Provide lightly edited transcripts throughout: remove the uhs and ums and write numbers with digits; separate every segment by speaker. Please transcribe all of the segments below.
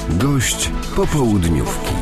Speaker 1: Gość popołudniówki.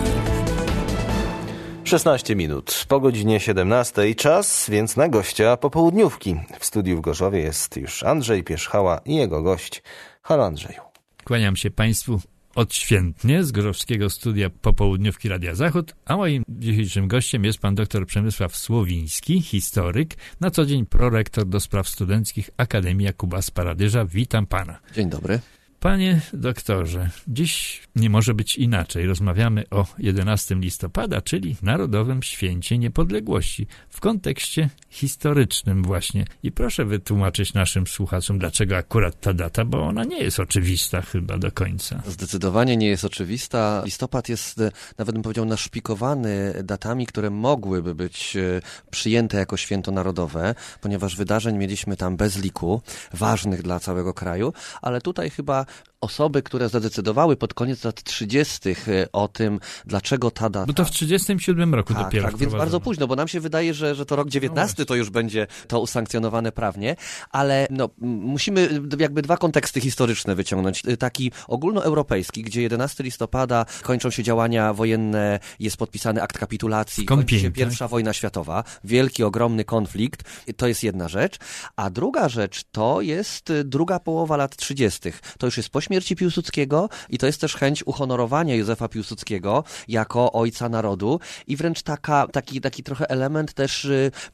Speaker 2: 16 minut po godzinie 17. Czas więc na gościa popołudniówki. W studiu w Gorzowie jest już Andrzej Pierzchała i jego gość. Halo Andrzeju.
Speaker 3: Kłaniam się Państwu odświętnie z gorzowskiego studia popołudniówki Radia Zachód, a moim dzisiejszym gościem jest pan dr Przemysław Słowiński, historyk, na co dzień prorektor do spraw studenckich Akademii Jakuba z Paradyża. Witam pana.
Speaker 4: Dzień dobry.
Speaker 3: Panie doktorze, dziś nie może być inaczej. Rozmawiamy o 11 listopada, czyli Narodowym Święcie Niepodległości, w kontekście historycznym właśnie. I proszę wytłumaczyć naszym słuchaczom, dlaczego akurat ta data, bo ona nie jest oczywista chyba do końca.
Speaker 4: Zdecydowanie nie jest oczywista. Listopad jest, nawet bym powiedział, naszpikowany datami, które mogłyby być przyjęte jako święto narodowe, ponieważ wydarzeń mieliśmy tam bez liku, ważnych dla całego kraju, ale tutaj chyba osoby, które zadecydowały pod koniec lat 30. o tym, dlaczego ta data...
Speaker 3: Bo to w 37 roku dopiero
Speaker 4: Tak, więc bardzo późno, bo nam się wydaje, że to rok 19 to już będzie to usankcjonowane prawnie, ale musimy jakby dwa konteksty historyczne wyciągnąć. Taki ogólnoeuropejski, gdzie 11 listopada kończą się działania wojenne, jest podpisany akt kapitulacji, kończy się I wojna światowa, wielki, ogromny konflikt, to jest jedna rzecz, a druga rzecz to jest druga połowa lat 30. To już jest po śmierci Piłsudskiego i to jest też chęć uhonorowania Józefa Piłsudskiego jako ojca narodu i wręcz taki trochę element też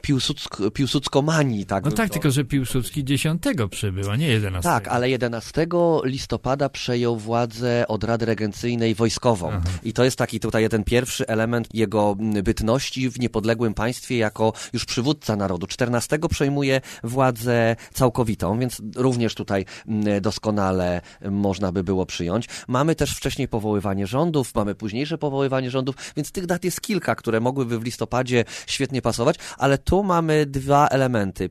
Speaker 4: piłsudzkomanii. Tak,
Speaker 3: no tak, tylko że Piłsudski 10 przybył, a nie 11.
Speaker 4: Tak, ale 11 listopada przejął władzę od Rady Regencyjnej wojskową. Aha. I to jest taki tutaj ten pierwszy element jego bytności w niepodległym państwie jako już przywódca narodu. 14 przejmuje władzę całkowitą, więc również tutaj doskonale można by było przyjąć. Mamy też wcześniej powoływanie rządów, mamy późniejsze powoływanie rządów, więc tych dat jest kilka, które mogłyby w listopadzie świetnie pasować, ale tu mamy dwa elementy.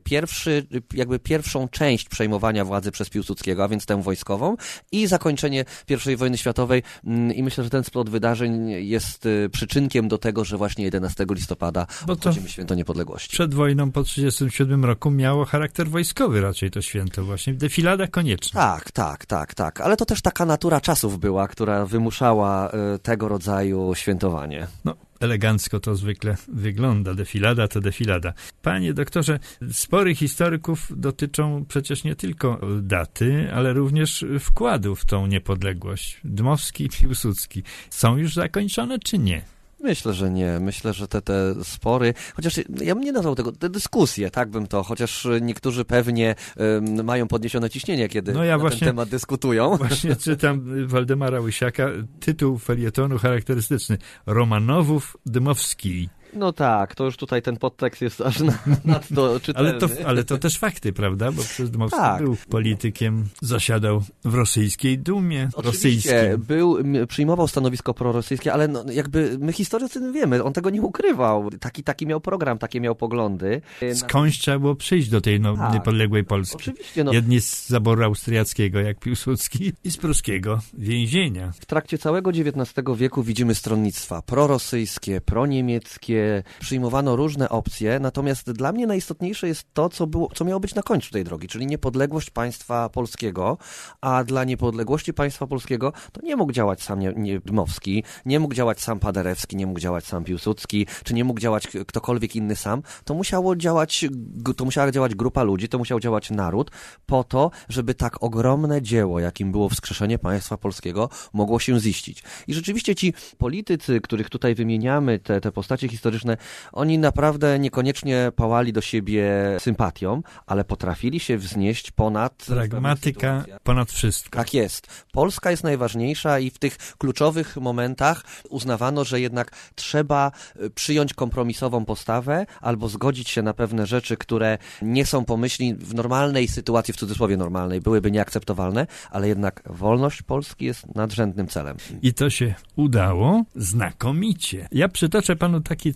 Speaker 4: Pierwszą część przejmowania władzy przez Piłsudskiego, a więc tę wojskową i zakończenie I wojny światowej i myślę, że ten splot wydarzeń jest przyczynkiem do tego, że właśnie 11 listopada obchodzimy Święto Niepodległości.
Speaker 3: Przed wojną po 1937 roku miało charakter wojskowy raczej to święto właśnie. Defilada konieczna.
Speaker 4: Tak. Ale to też taka natura czasów była, która wymuszała tego rodzaju świętowanie.
Speaker 3: No, elegancko to zwykle wygląda. Defilada to defilada. Panie doktorze, spory historyków dotyczą przecież nie tylko daty, ale również wkładu w tą niepodległość. Dmowski i Piłsudski są już zakończone, czy nie?
Speaker 4: Myślę, że nie. Myślę, że te spory, chociaż ja bym nie nazwał tego, te dyskusje, tak bym to, chociaż niektórzy pewnie mają podniesione ciśnienie, kiedy na ten temat dyskutują. Właśnie
Speaker 3: czytam Waldemara Łysiaka, tytuł felietonu charakterystyczny. Romanowów-Dmowski.
Speaker 4: No tak, to już tutaj ten podtekst jest aż nadto czytelny.
Speaker 3: Ale to też fakty, prawda? Bo przecież Dmowski był politykiem, zasiadał w rosyjskiej Dumie.
Speaker 4: Oczywiście, przyjmował stanowisko prorosyjskie, ale jakby my historycy wiemy, on tego nie ukrywał. Taki miał program, takie miał poglądy.
Speaker 3: Skądś trzeba było przyjść do tej niepodległej Polski.
Speaker 4: Oczywiście.
Speaker 3: Jedni z zaboru austriackiego, jak Piłsudski, i z pruskiego więzienia. W
Speaker 4: trakcie całego XIX wieku widzimy stronnictwa prorosyjskie, proniemieckie, przyjmowano różne opcje, natomiast dla mnie najistotniejsze jest to, co miało być na końcu tej drogi, czyli niepodległość państwa polskiego, a dla niepodległości państwa polskiego to nie mógł działać sam Dmowski, nie mógł działać sam Paderewski, nie mógł działać sam Piłsudski, czy nie mógł działać ktokolwiek inny sam, to musiała działać grupa ludzi, to musiał działać naród po to, żeby tak ogromne dzieło, jakim było wskrzeszenie państwa polskiego, mogło się ziścić. I rzeczywiście ci politycy, których tutaj wymieniamy, te postacie historyczne, oni naprawdę niekoniecznie pałali do siebie sympatią, ale potrafili się wznieść ponad...
Speaker 3: Pragmatyka ponad wszystko.
Speaker 4: Tak jest. Polska jest najważniejsza i w tych kluczowych momentach uznawano, że jednak trzeba przyjąć kompromisową postawę albo zgodzić się na pewne rzeczy, które nie są pomyślni w normalnej sytuacji, w cudzysłowie normalnej, byłyby nieakceptowalne, ale jednak wolność Polski jest nadrzędnym celem.
Speaker 3: I to się udało znakomicie. Ja przytoczę panu taki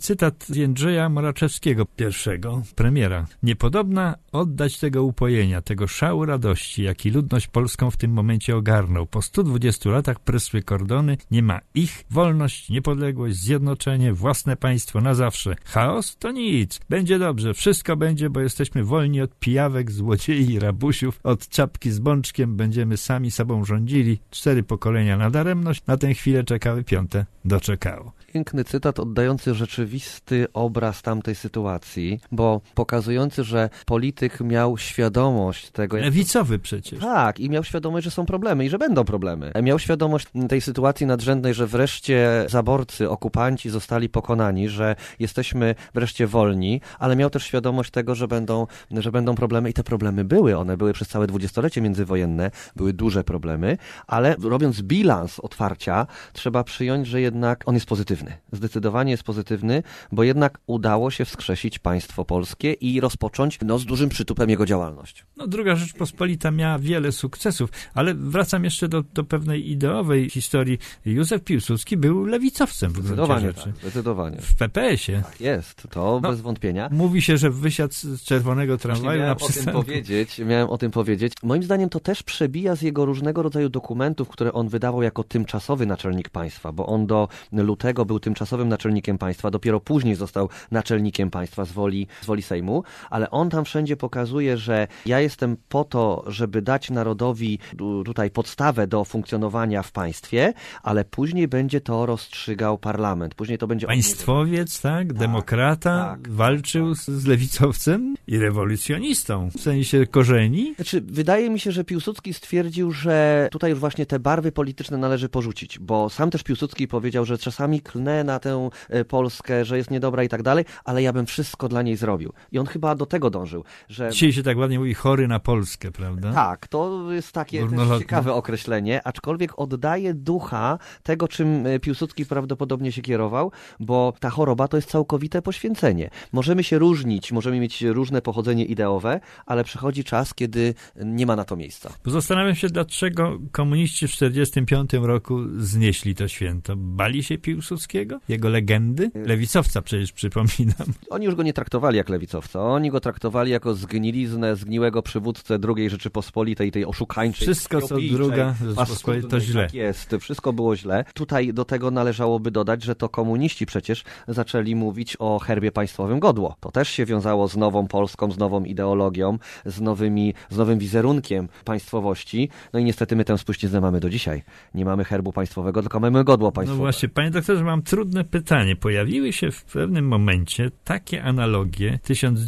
Speaker 3: cytat z Jędrzeja Moraczewskiego, pierwszego premiera. Niepodobna oddać tego upojenia, tego szału radości, jaki ludność polską w tym momencie ogarnął. Po 120 latach prysły kordony, nie ma ich, wolność, niepodległość, zjednoczenie, własne państwo na zawsze. Chaos to nic, będzie dobrze, wszystko będzie, bo jesteśmy wolni od pijawek, złodziei i rabusiów, od czapki z bączkiem, będziemy sami sobą rządzili. 4 pokolenia na daremność, na tę chwilę czekały, 5 doczekało.
Speaker 4: Piękny cytat oddający rzeczywisty obraz tamtej sytuacji, bo pokazujący, że polityk miał świadomość tego...
Speaker 3: Lewicowy przecież.
Speaker 4: Tak, i miał świadomość, że są problemy i że będą problemy. Miał świadomość tej sytuacji nadrzędnej, że wreszcie zaborcy, okupanci zostali pokonani, że jesteśmy wreszcie wolni, ale miał też świadomość tego, że będą problemy i te problemy były. One były przez całe dwudziestolecie międzywojenne, były duże problemy, ale robiąc bilans otwarcia, trzeba przyjąć, że jednak on jest pozytywny. Zdecydowanie jest pozytywny, bo jednak udało się wskrzesić państwo polskie i rozpocząć z dużym przytupem jego działalność.
Speaker 3: Druga Rzeczpospolita miała wiele sukcesów, ale wracam jeszcze do pewnej ideowej historii. Józef Piłsudski był lewicowcem w gruncie rzeczy.
Speaker 4: Tak, zdecydowanie.
Speaker 3: W PPS-ie.
Speaker 4: Tak jest, to bez wątpienia.
Speaker 3: Mówi się, że wysiadł z czerwonego tramwaju na przystanku.
Speaker 4: Miałem o tym powiedzieć. Moim zdaniem to też przebija z jego różnego rodzaju dokumentów, które on wydawał jako tymczasowy naczelnik państwa, bo on do lutego był tymczasowym naczelnikiem państwa, dopiero później został naczelnikiem państwa z woli Sejmu, ale on tam wszędzie pokazuje, że ja jestem po to, żeby dać narodowi tutaj podstawę do funkcjonowania w państwie, ale później będzie to rozstrzygał parlament. Później to będzie...
Speaker 3: Państwowiec, tak? Demokrata, walczył z lewicowcem i rewolucjonistą, w sensie korzeni.
Speaker 4: Znaczy, wydaje mi się, że Piłsudski stwierdził, że tutaj już właśnie te barwy polityczne należy porzucić, bo sam też Piłsudski powiedział, że czasami klnę na tę Polskę, że jest niedobra i tak dalej, ale ja bym wszystko dla niej zrobił. I on chyba do tego dążył, że...
Speaker 3: Dzisiaj się tak ładnie mówi chory na Polskę, prawda?
Speaker 4: Tak, to jest takie też ciekawe określenie, aczkolwiek oddaje ducha tego, czym Piłsudski prawdopodobnie się kierował, bo ta choroba to jest całkowite poświęcenie. Możemy się różnić, możemy mieć różne pochodzenie ideowe, ale przychodzi czas, kiedy nie ma na to miejsca.
Speaker 3: Zastanawiam się, dlaczego komuniści w 1945 roku znieśli to święto. Bali się Piłsudskiego? Jego legendy? Lewicowca przecież, przypominam.
Speaker 4: Oni już go nie traktowali jak lewicowca. Oni go traktowali jako zgniliznę, zgniłego przywódcę II Rzeczypospolitej, tej oszukańczej.
Speaker 3: Wszystko, co druga Rzeczypospolita, to źle.
Speaker 4: Tak jest, wszystko było źle. Tutaj do tego należałoby dodać, że to komuniści przecież zaczęli mówić o herbie państwowym godło. To też się wiązało z nową Polską, z nową ideologią, z nowym wizerunkiem państwowości. No i niestety my tę spuściznę mamy do dzisiaj. Nie mamy herbu państwowego, tylko mamy godło państwowe.
Speaker 3: No właśnie, panie doktorze, mam trudne pytanie. Pojawiły się w pewnym momencie takie analogie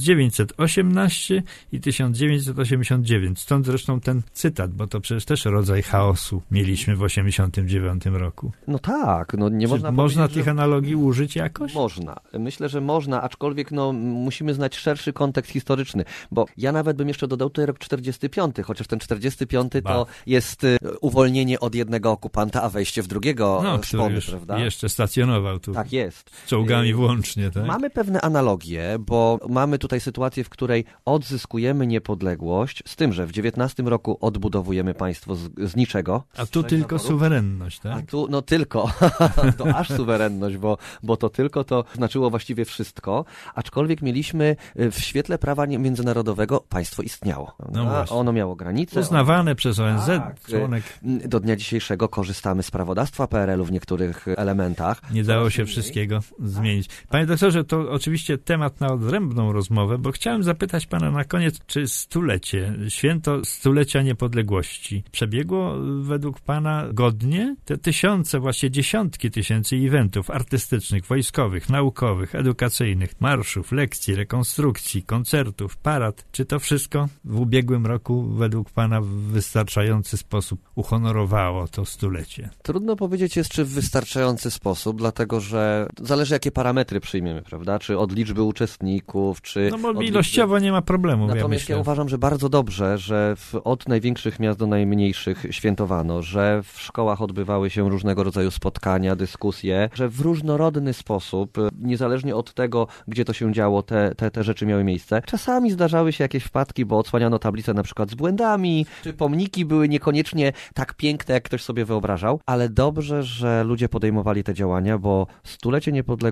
Speaker 3: 1918 i 1989. Stąd zresztą ten cytat, bo to przecież też rodzaj chaosu mieliśmy w 1989 roku.
Speaker 4: No tak, no nie można
Speaker 3: można tych analogii użyć jakoś?
Speaker 4: Można. Myślę, że można, aczkolwiek musimy znać szerszy kontekst historyczny, bo ja nawet bym jeszcze dodał tutaj rok 45, chociaż ten 45 to jest uwolnienie od jednego okupanta, a wejście w drugiego szponu, prawda?
Speaker 3: Jeszcze stacjonował tu.
Speaker 4: Tak jest.
Speaker 3: Z czołgami włącznie, tak?
Speaker 4: Mamy pewne analogie, bo mamy tutaj sytuację, w której odzyskujemy niepodległość, z tym, że w 19 roku odbudowujemy państwo z niczego.
Speaker 3: A tu tylko suwerenność, tak?
Speaker 4: A tu, tylko. To aż suwerenność, bo to tylko to znaczyło właściwie wszystko, aczkolwiek mieliśmy w świetle prawa międzynarodowego państwo istniało. Ono miało granice.
Speaker 3: Uznawane przez ONZ, członek.
Speaker 4: Do dnia dzisiejszego korzystamy z prawodawstwa PRL-u w niektórych elementach.
Speaker 3: Nie dało się wszystkiego zmienić. Panie doktorze, to oczywiście temat na odrębną rozmowę, bo chciałem zapytać pana na koniec, czy święto stulecia niepodległości przebiegło według pana godnie? Te tysiące, właśnie dziesiątki tysięcy eventów artystycznych, wojskowych, naukowych, edukacyjnych, marszów, lekcji, rekonstrukcji, koncertów, parad. Czy to wszystko w ubiegłym roku według pana w wystarczający sposób uhonorowało to stulecie?
Speaker 4: Trudno powiedzieć jest, czy w wystarczający sposób, dlatego że zależy, jakie parametry przyjmiemy, prawda? Czy od liczby uczestników, czy...
Speaker 3: bo ilościowo nie ma problemu.
Speaker 4: Natomiast ja uważam, że bardzo dobrze, że od największych miast do najmniejszych świętowano, że w szkołach odbywały się różnego rodzaju spotkania, dyskusje, że w różnorodny sposób, niezależnie od tego, gdzie to się działo, te rzeczy miały miejsce. Czasami zdarzały się jakieś wpadki, bo odsłaniano tablice na przykład z błędami, czy pomniki były niekoniecznie tak piękne, jak ktoś sobie wyobrażał, ale dobrze, że ludzie podejmowali te działania, bo stulecie niepodległości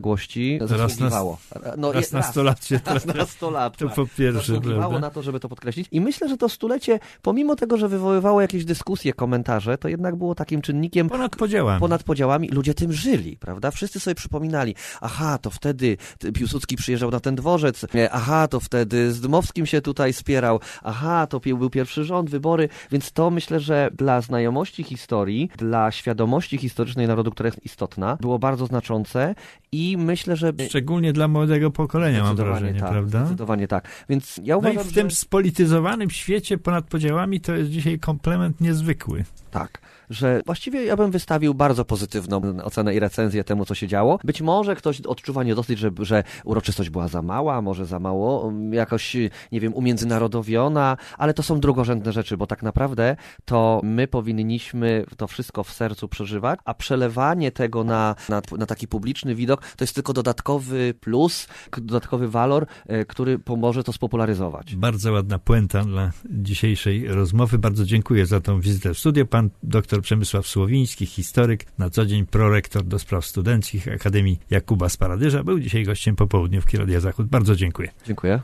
Speaker 4: niepodległości zasługiwało.
Speaker 3: Raz na 100 lat się
Speaker 4: raz na 100 lat.
Speaker 3: To po pierwsze,
Speaker 4: zasługiwało
Speaker 3: prawda?
Speaker 4: na to, żeby to podkreślić. I myślę, że to stulecie, pomimo tego, że wywoływało jakieś dyskusje, komentarze, to jednak było takim czynnikiem
Speaker 3: Ponad
Speaker 4: podziałami. Ludzie tym żyli, prawda? Wszyscy sobie przypominali, aha, to wtedy Piłsudski przyjeżdżał na ten dworzec, aha, to wtedy z Dmowskim się tutaj spierał, aha, to był pierwszy rząd, wybory, więc to myślę, że dla znajomości historii, dla świadomości historycznej narodu, która jest istotna, było bardzo znaczące i myślę, że...
Speaker 3: Szczególnie dla młodego pokolenia, mam wrażenie,
Speaker 4: tak,
Speaker 3: prawda?
Speaker 4: Zdecydowanie tak. Więc ja
Speaker 3: No
Speaker 4: uważam,
Speaker 3: i w tym spolityzowanym świecie ponad podziałami to jest dzisiaj komplement niezwykły.
Speaker 4: Tak, że właściwie ja bym wystawił bardzo pozytywną ocenę i recenzję temu, co się działo. Być może ktoś odczuwa niedosyt, że uroczystość była za mała, może za mało jakoś, nie wiem, umiędzynarodowiona, ale to są drugorzędne rzeczy, bo tak naprawdę to my powinniśmy to wszystko w sercu przeżywać, a przelewanie tego na taki publiczny widok to jest tylko dodatkowy plus, dodatkowy walor, który pomoże to spopularyzować.
Speaker 3: Bardzo ładna puenta dla dzisiejszej rozmowy. Bardzo dziękuję za tą wizytę w studiu. Pan dr Przemysław Słowiński, historyk, na co dzień prorektor do spraw studenckich Akademii Jakuba z Paradyża, był dzisiaj gościem Popołudniówki Radia Zachód. Bardzo dziękuję.
Speaker 4: Dziękuję.